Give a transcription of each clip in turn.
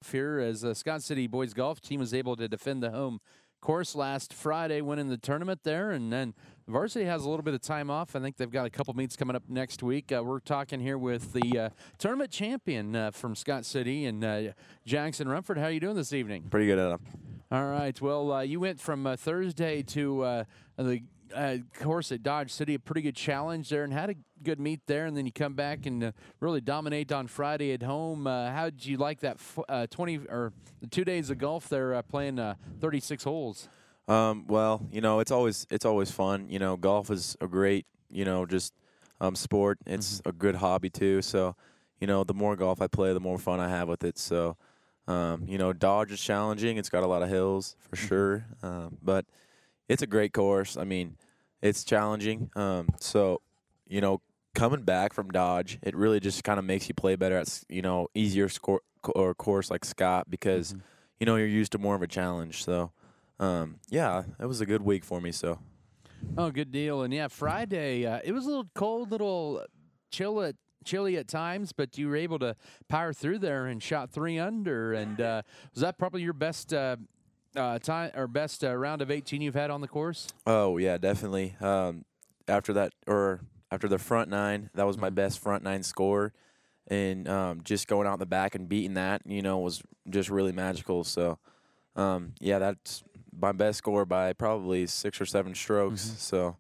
golf here as the Scott City boys golf team was able to defend the home course last Friday, winning the tournament there. And then varsity has a little bit of time off. I think they've got a couple meets coming up next week. We're talking here with the tournament champion from Scott City and Jackson Rumford. How are you doing this evening? Pretty good, Adam. All right. Well, you went from Thursday to the course at Dodge City, a pretty good challenge there, and had a good meet there. And then you come back and really dominate on Friday at home. How did you like that 20 or the 2 days of golf there, playing 36 holes? Well, it's always fun. Golf is a great, just sport. It's a good hobby too. So, the more golf I play, the more fun I have with it. So, Dodge is challenging. It's got a lot of hills for sure, but it's a great course. I mean, it's challenging. So, coming back from Dodge, it really just kind of makes you play better at, easier score or course like Scott because, you're used to more of a challenge. So, yeah, it was a good week for me. So. Oh, good deal. And yeah, Friday, it was a little cold, little chilly at times, but you were able to power through there and shot 3 under. And was that probably your best time or best round of 18 you've had on the course? Oh yeah, definitely. After the front 9, that was my best front 9 score, and just going out in the back and beating that, was just really magical. So, yeah, that's my best score by probably 6 or 7 strokes. So,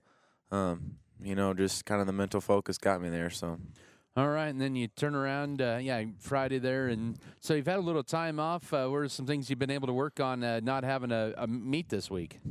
just kind of the mental focus got me there. So. All right, and then you turn around, Friday there, and so you've had a little time off. What are some things you've been able to work on not having a meet this week?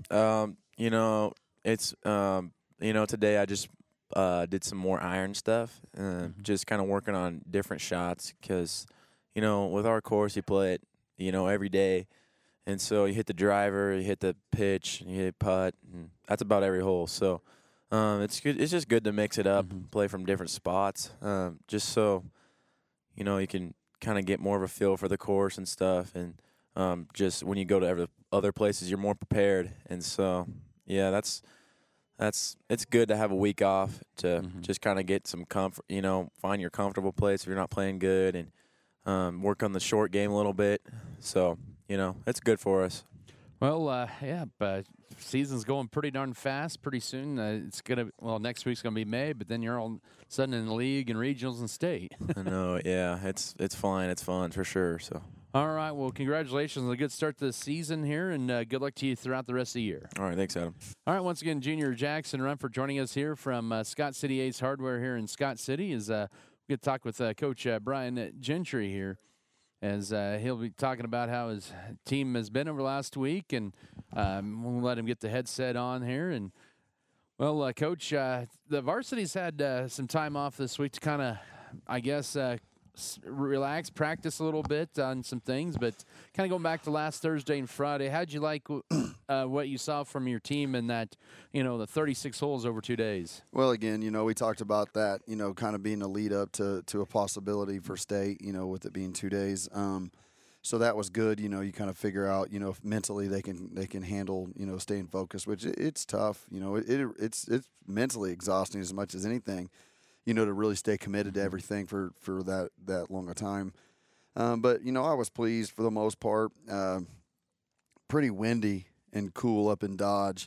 It's today I just did some more iron stuff, just kind of working on different shots because, with our course you play it, every day, and so you hit the driver, you hit the pitch, you hit putt, and that's about every hole. So. It's good. It's just good to mix it up, play from different spots, just so, you can kind of get more of a feel for the course and stuff. And just when you go to other places, you're more prepared. And so, yeah, it's good to have a week off to just kind of get some comfort, find your comfortable place if you're not playing good and work on the short game a little bit. So, it's good for us. Well, but season's going pretty darn fast. Pretty soon, next week's gonna be May, but then you're all of a sudden in the league and regionals and state. I know, yeah, it's fun. It's fun for sure. So. All right, well, congratulations on a good start to the season here, and good luck to you throughout the rest of the year. All right, thanks, Adam. All right, once again, Junior Jackson Rumford joining us here from Scott City Ace Hardware here in Scott City. Is we get to talk with Coach Brian Gentry here, as he'll be talking about how his team has been over the last week, and we'll let him get the headset on here. And, well, Coach, the varsity's had some time off this week to kind of, I guess, relax, practice a little bit on some things, but kind of going back to last Thursday and Friday, how'd you like what you saw from your team in that, the 36 holes over 2 days? Well, again, we talked about that, kind of being a lead up to a possibility for state, with it being 2 days. So that was good. You kind of figure out, if mentally they can handle, staying focused, which it's tough. It's mentally exhausting as much as anything, to really stay committed to everything for that long a time. But, I was pleased for the most part. Pretty windy and cool up in Dodge.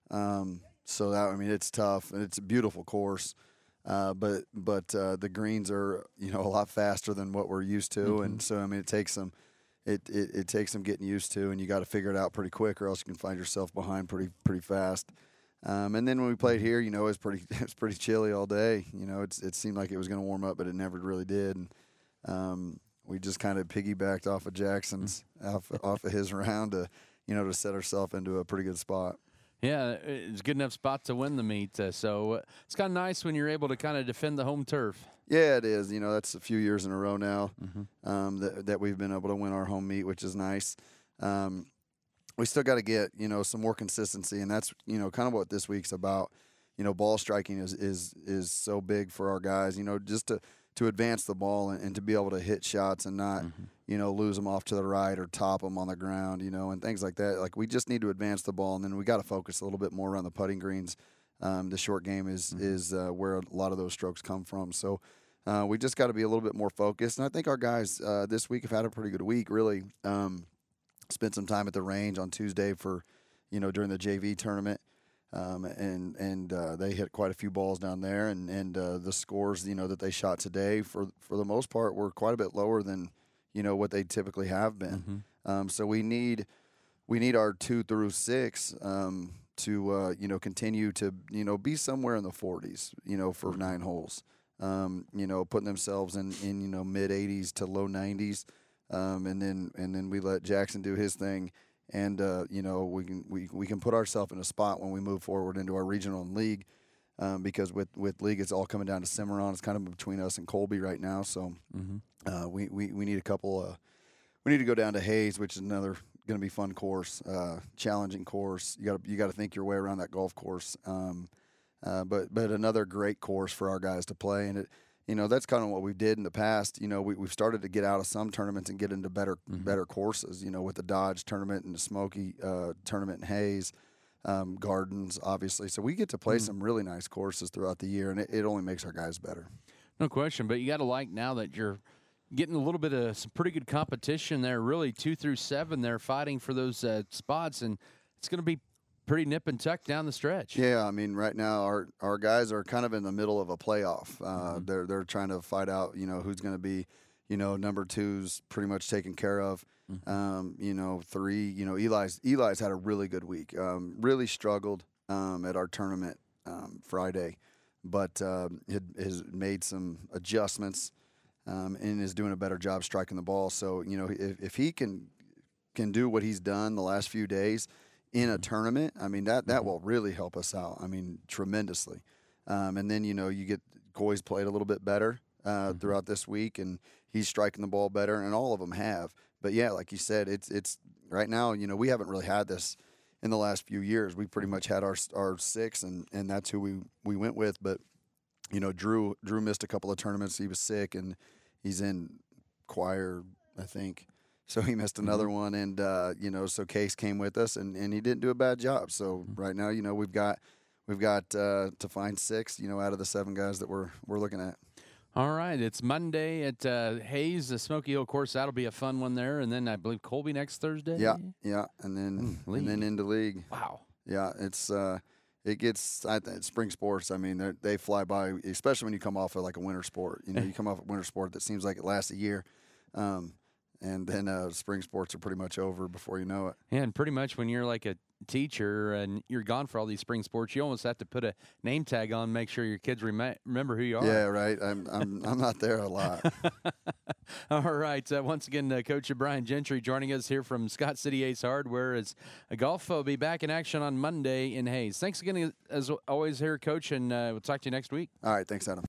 So that, it's tough, and it's a beautiful course. But the greens are, a lot faster than what we're used to. And so, it takes some getting used to, and you got to figure it out pretty quick, or else you can find yourself behind pretty fast. And then when we played here, it was pretty chilly all day. It seemed like it was going to warm up, but it never really did. And we just kind of piggybacked off of Jackson's, off of his round to set ourselves into a pretty good spot. Yeah, it's a good enough spot to win the meet. So it's kind of nice when you're able to kind of defend the home turf. Yeah, it is. That's a few years in a row now that we've been able to win our home meet, which is nice. We still got to get, some more consistency, and that's, kind of what this week's about. Ball striking is so big for our guys, just to advance the ball and to be able to hit shots and not, lose them off to the right or top them on the ground, and things like that. Like, we just need to advance the ball, and then we got to focus a little bit more around the putting greens. The short game is where a lot of those strokes come from. So We just got to be a little bit more focused. And I think our guys this week have had a pretty good week, really. Spent some time at the range on Tuesday for, during the JV tournament. And they hit quite a few balls down there. And the scores, that they shot today, for the most part, were quite a bit lower than, what they typically have been. So we need our 2 through 6 to continue to be somewhere in the 40s, for 9 holes. Putting themselves in mid 80s to low 90s, and then we let Jackson do his thing, and we can put ourselves in a spot when we move forward into our regional and league, because with league it's all coming down to Cimarron. It's kind of between us and Colby right now, so we need a couple. We need to go down to Hayes, which is another going to be fun course, challenging course. You got to think your way around that golf course. But another great course for our guys to play, and that's kind of what we did in the past. We've started to get out of some tournaments and get into better courses. With the Dodge tournament and the Smoky tournament in Hayes, Gardens, obviously. So we get to play some really nice courses throughout the year, and it only makes our guys better. No question, but you got to like now that you're getting a little bit of some pretty good competition there. Really, 2 through 7, they're fighting for those spots, and it's going to be pretty nip and tuck down the stretch. Yeah, I mean, right now our guys are kind of in the middle of a playoff. They're trying to fight out, who's going to be, number 2's pretty much taken care of. 3, Eli's had a really good week. Really struggled at our tournament Friday, but has made some adjustments and is doing a better job striking the ball. So if he can do what he's done the last few days in a tournament, I mean, that will really help us out. I mean, tremendously. And then, you get Coy's played a little bit better throughout this week, and he's striking the ball better, and all of them have. But, yeah, like you said, it's right now, we haven't really had this in the last few years. We pretty much had our 6, and that's who we went with. But, Drew missed a couple of tournaments. He was sick, and he's in choir, I think. So he missed another one, and so Case came with us, and he didn't do a bad job. So right now, we've got to find 6, out of the 7 guys that we're looking at. All right, it's Monday at Hayes, the Smoky Hill course. That'll be a fun one there, and then I believe Colby next Thursday. Yeah, and then into league. Wow. Yeah, it's it gets spring sports. I mean, they fly by, especially when you come off of like a winter sport. You come off a winter sport that seems like it lasts a year. And then spring sports are pretty much over before you know it. Yeah, and pretty much when you're like a teacher and you're gone for all these spring sports, you almost have to put a name tag on, make sure your kids remember who you are. Yeah, right. I'm not there a lot. All right. Once again, Coach Brian Gentry joining us here from Scott City Ace Hardware. As golf will be back in action on Monday in Hayes. Thanks again, as always, here, Coach, and we'll talk to you next week. All right. Thanks, Adam.